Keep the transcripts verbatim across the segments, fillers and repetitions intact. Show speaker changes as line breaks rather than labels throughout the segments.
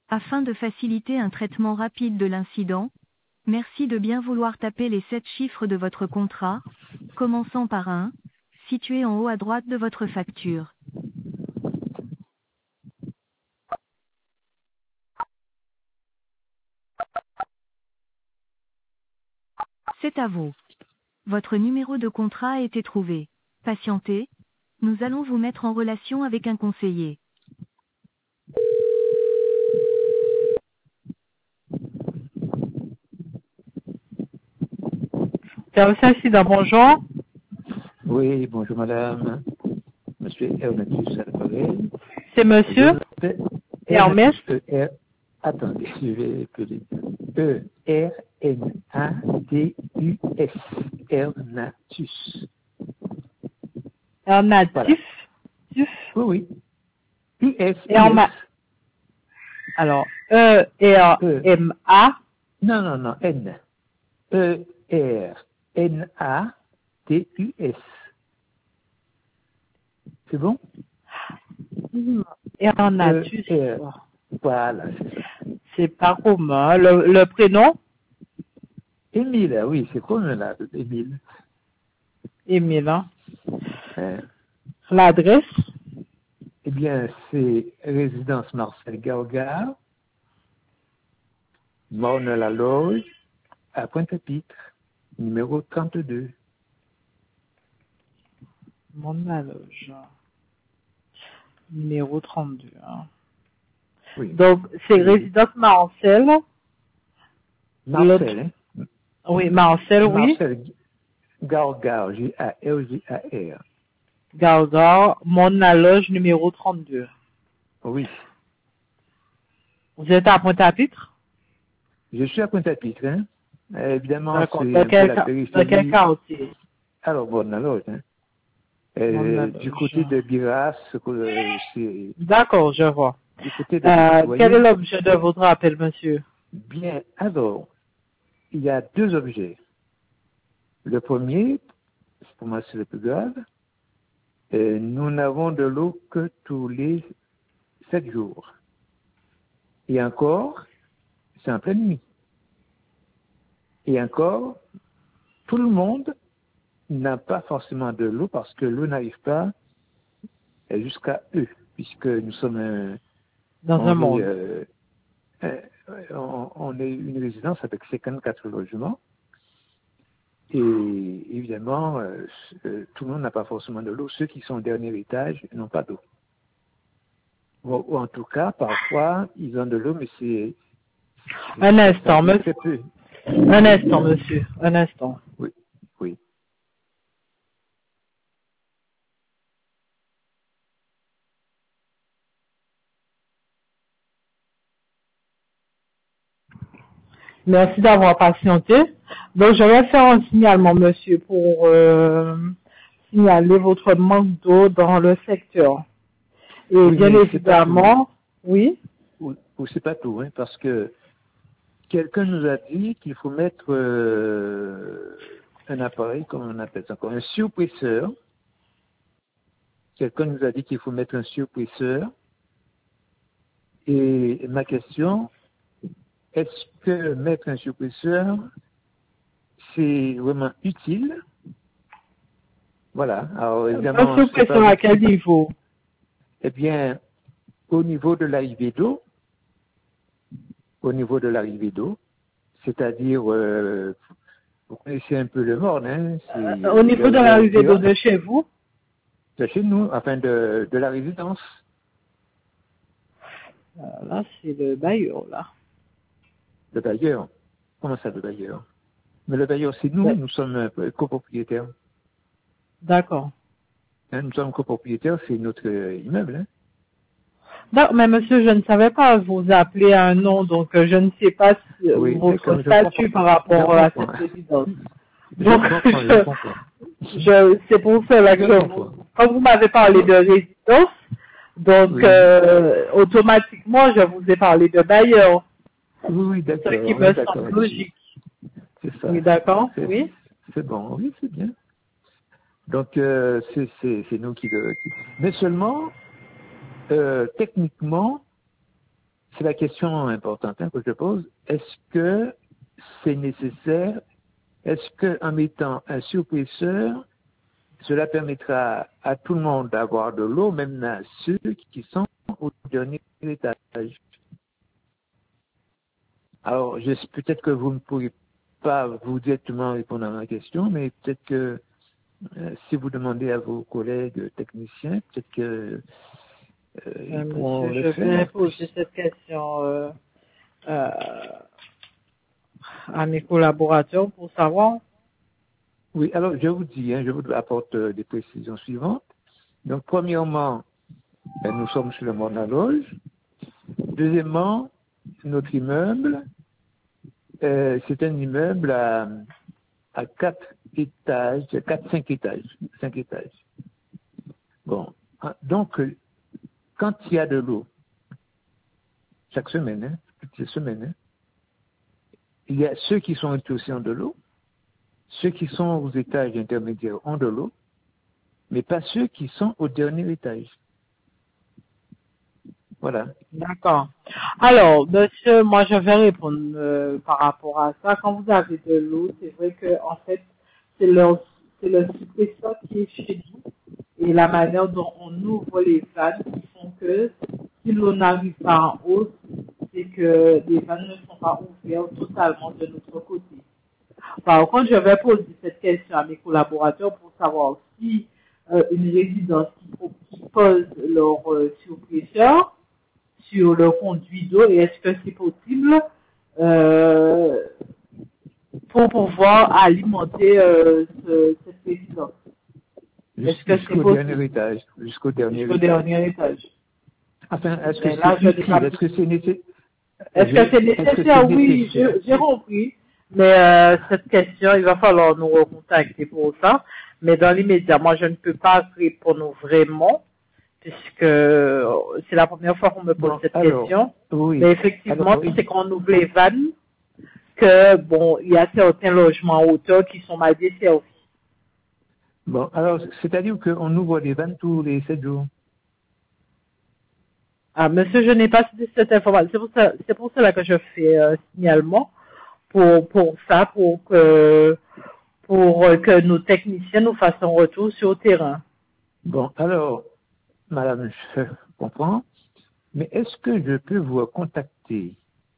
Afin de faciliter un traitement rapide de l'incident, merci de bien vouloir taper les sept chiffres de votre contrat, commençant par un, situé en haut à droite de votre facture. C'est à vous. Votre numéro de contrat a été trouvé. Patientez, nous allons vous mettre en relation avec un conseiller. Service incident, bonjour.
Oui, bonjour madame. Monsieur Ernatus à l'appareil.
C'est monsieur Hermès.
E R Attendez, je vais appeler. E R N A T U S. Ernatus.
Hernatus.
Voilà. Oui, oui. U S.
Herma. Alors, E R M A.
Non, non, non, N. E R N A T U S. C'est bon?
Hernatus.
E R. Voilà, c'est ça.
C'est pas commun. Le, le prénom?
Émile, oui, c'est commun là, Émile.
Émile, hein?
Euh,
L'adresse?
Eh bien, c'est résidence Marcel Gargard, Morne-la-Loge, à Pointe-à-Pitre, numéro trente-deux.
Morne-la-Loge. Numéro trente-deux. Hein.
Oui.
Donc, c'est
oui.
résidence Marcel.
Marcel, hein?
Oui, Marcel, oui.
Marcel Gargard, G A R G A R.
Gargard, Morne-la-Loge, numéro trente-deux.
Oui.
Vous êtes à Pointe-à-Pitre?
Je suis à Pointe-à-Pitre, hein? Euh, évidemment,
D'accord.
c'est
Dans
un peu
quel,
la
dans
périphérie.
quel quartier?
Alors, Morne-la-Loge, hein? Euh, du côté de Biras, euh, c'est...
D'accord, je vois.
Du côté de
Euh, quel est l'objet de votre appel, monsieur?
Bien, alors, il y a deux objets. Le premier, pour moi c'est le plus grave, euh, nous n'avons de l'eau que tous les sept jours. Et encore, c'est en pleine nuit. Et encore, tout le monde n'a pas forcément de l'eau parce que l'eau n'arrive pas jusqu'à eux, puisque nous sommes un,
dans un monde.
Est, euh, euh, on, on est une résidence avec cinquante-quatre logements. Et évidemment, euh, euh, tout le monde n'a pas forcément de l'eau. Ceux qui sont au dernier étage n'ont pas d'eau. Ou, ou en tout cas, parfois, ils ont de l'eau, mais c'est...
Un instant, monsieur.
Peu.
Un instant, monsieur. Un instant.
Oui, oui.
Merci d'avoir patienté. Donc, je vais faire un signalement, monsieur, pour euh, signaler votre manque d'eau dans le secteur. Et
Oui,
bien évidemment, oui.
Ou, ou c'est pas tout, hein, parce que quelqu'un nous a dit qu'il faut mettre euh, un appareil, comment on appelle ça encore, un surpresseur. Quelqu'un nous a dit qu'il faut mettre un surpresseur. Et ma question, est-ce que mettre un surpresseur, c'est vraiment utile? Voilà. Alors, évidemment,
Un surpresseur à quel niveau?
Eh bien, au niveau de l'arrivée d'eau, au niveau de l'arrivée d'eau, c'est-à-dire, euh, vous connaissez un peu le Morne, hein?
Euh, au niveau de l'arrivée d'eau de chez vous?
De chez nous, enfin de, de la résidence.
Euh, là, c'est le bailleur, là.
Le bailleur? Comment ça, le bailleur? Mais le bailleur, c'est nous, ouais. Nous sommes euh, copropriétaires.
D'accord.
Hein, nous sommes copropriétaires, c'est notre euh, immeuble, hein?
Non, mais monsieur, je ne savais pas vous appeler à un nom, donc euh, je ne sais pas si, euh,
oui,
votre statut par rapport à cette résidence. Donc,
je,
je, je, c'est pour cela que je, quand vous m'avez parlé de résidence, donc oui. euh, automatiquement, je vous ai parlé de bailleur.
Oui, oui, d'accord.
Ce qui me semble logique.
C'est ça.
Oui, d'accord, oui.
C'est bon, oui, c'est bien. Donc, euh, c'est nous qui le... Mais seulement, euh, techniquement, c'est la question importante hein, que je pose. Est-ce que c'est nécessaire? Est-ce qu'en mettant un surpresseur, cela permettra à tout le monde d'avoir de l'eau, même à ceux qui sont au dernier étage? Alors, je, peut-être que vous ne pourrez pas vous directement répondre à ma question, mais peut-être que euh, si vous demandez à vos collègues techniciens, peut-être que euh, ils
Euh,
pourront
monsieur,
le
je vais
faire.
poser cette question euh, euh, à mes collaborateurs pour savoir.
Oui, alors je vous dis, hein, je vous apporte euh, des précisions suivantes. Donc, premièrement, ben, nous sommes sur le Mont-la-Loge. Deuxièmement, notre immeuble, euh, c'est un immeuble à, à quatre étages, quatre, cinq étages, cinq étages. Bon, hein, donc, euh, quand il y a de l'eau, chaque semaine, hein, toutes les semaines, hein, il y a ceux qui sont aussi en de l'eau, ceux qui sont aux étages intermédiaires ont de l'eau, mais pas ceux qui sont au dernier étage. Voilà.
D'accord. Alors, monsieur, moi je vais répondre euh, par rapport à ça. Quand vous avez de l'eau, c'est vrai que en fait, c'est le c'est le suppresseur qui est chez nous et la manière dont on ouvre les vannes qui font que si l'eau n'arrive pas en haut, c'est que les vannes ne sont pas ouvertes totalement de notre côté. Par contre, je vais poser cette question à mes collaborateurs pour savoir si euh, une résidence qui, qui pose leur euh, surpresseur sur le conduit d'eau et est-ce que c'est possible euh, pour pouvoir alimenter euh, ce, cette résidence. Est-ce que c'est
Jusqu'au
possible?
dernier étage. Jusqu'au dernier
Jusqu'au
étage.
dernier étage.
Enfin, est-ce que
Mais là, je
c'est
n'ai
utile?
pas-
Est-ce que c'est nécessaire?
Est-ce que c'est nécessaire? Oui, je- j'ai compris. Mais euh, cette question, il va falloir nous recontacter pour ça. Mais dans l'immédiat, moi, je ne peux pas répondre vraiment, puisque euh, c'est la première fois qu'on me pose
Bon,
cette
alors,
question.
oui.
Mais effectivement,
Alors,
c'est qu'on ouvre les vannes que, bon, il y a certains logements en hauteur qui sont mal desservis.
bon, alors, c'est-à-dire qu'on ouvre les vannes tous les sept jours.
Ah, monsieur, je n'ai pas cette information. C'est pour, ça, c'est pour cela que je fais euh, signalement pour, pour ça, pour que, pour que nos techniciens nous fassent un retour sur le terrain.
Bon, alors, madame, je comprends. Mais est-ce que je peux vous contacter?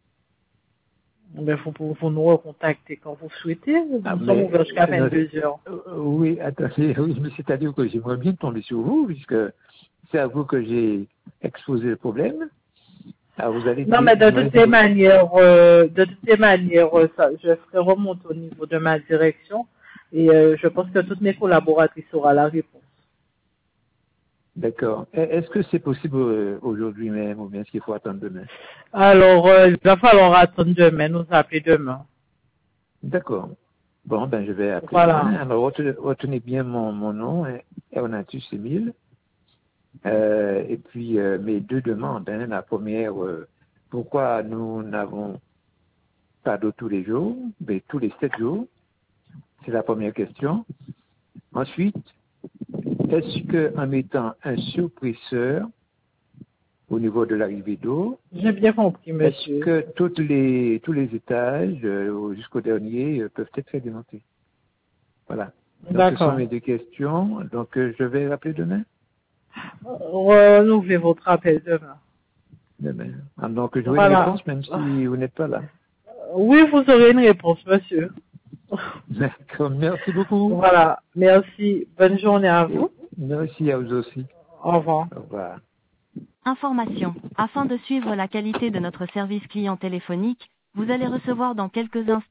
Il faut, faut nous recontacter quand vous souhaitez. Nous
Ah,
sommes
mais,
ouverts jusqu'à
euh,
vingt-deux heures.
euh, oui, attendez, oui, mais c'est-à-dire que j'aimerais bien tomber sur vous, puisque c'est à vous que j'ai exposé le problème. Alors, vous allez
Non,
dire,
mais de
moi,
toutes les manières, euh, de toutes les manières, euh, ça, je ferai remonter au niveau de ma direction et euh, je pense que toutes mes collaboratrices auront la réponse.
D'accord. Est-ce que c'est possible euh, aujourd'hui même, ou bien est-ce qu'il faut attendre demain?
Alors, euh, il va falloir attendre demain, nous appeler demain.
D'accord. Bon, ben, je vais appeler
Voilà.
demain. Alors, retenez, retenez bien mon, mon nom, hein, Ernatus Emile. Euh, et puis, euh, mes deux demandes. Hein. La première, euh, pourquoi nous n'avons pas d'eau tous les jours, mais tous les sept jours? C'est la première question. Ensuite, est-ce qu'en mettant un surpresseur au niveau de l'arrivée d'eau,
J'ai bien compris,
est-ce
monsieur.
que toutes les, tous les étages, euh, jusqu'au dernier, euh, peuvent être alimentés? Voilà. Donc, ce sont
D'accord.
mes deux questions. Donc, euh, je vais rappeler demain?
Renouvelez votre appel demain.
Demain. Ah, donc, j'aurai
Voilà.
une réponse même si vous n'êtes pas là.
Oui, vous aurez une réponse, monsieur.
D'accord. Merci beaucoup.
Voilà. Merci. Bonne journée à vous.
Merci à vous aussi.
Au revoir.
Au revoir.
Information. Afin de suivre la qualité de notre service client téléphonique, vous allez recevoir dans quelques instants